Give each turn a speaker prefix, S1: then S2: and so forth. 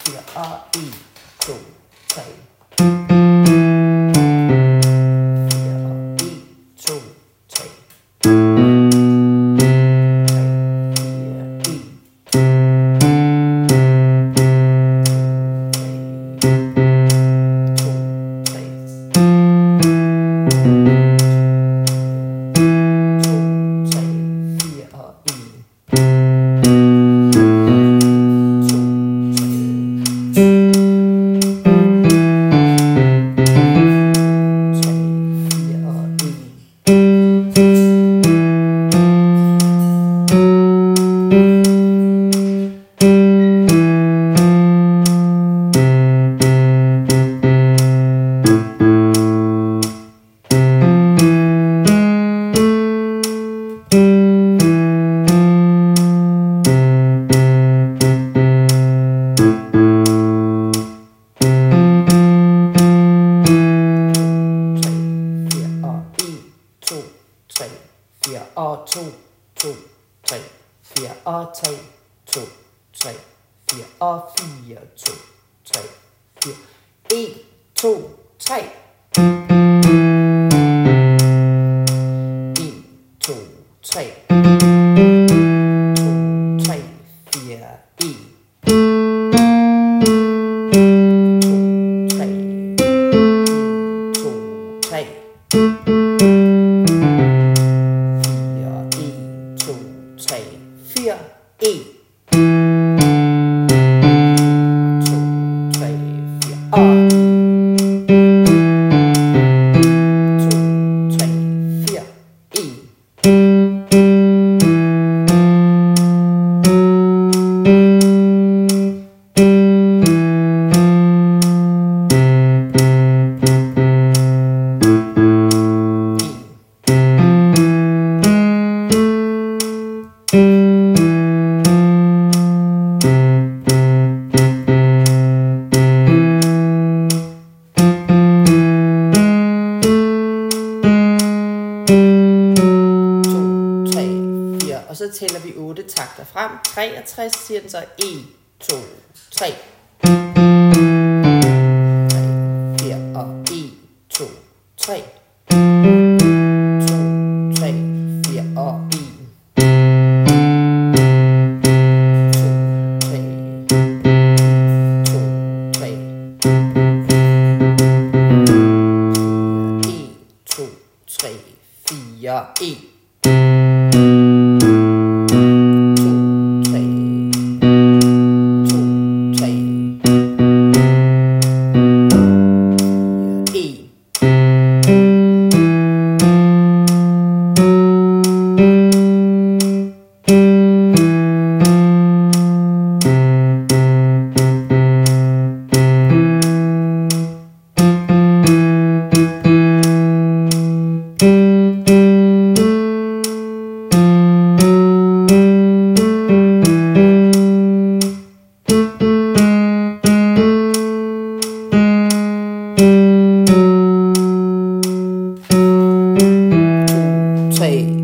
S1: 4 og 1, 2, 3. 4 og 1, 2, 3. 3, 4, 1. Og 2, 2, 3, 4 og 3, 2, 3, 4 og 4, 2, 3, 4, 1, 2, 3. 1, 2, 3. 2, 3, 4, 1. 2, 3. 2, 3. 4, 1. 2, 3, 4 og 2, 3, 4, 1. Og så tæller vi 8 takter frem. 63 siger den så 1, 2, 3. 3, 4 og 1, 2, 3. 2, 3, 4 og 1. 2, 3, 4, 1. 3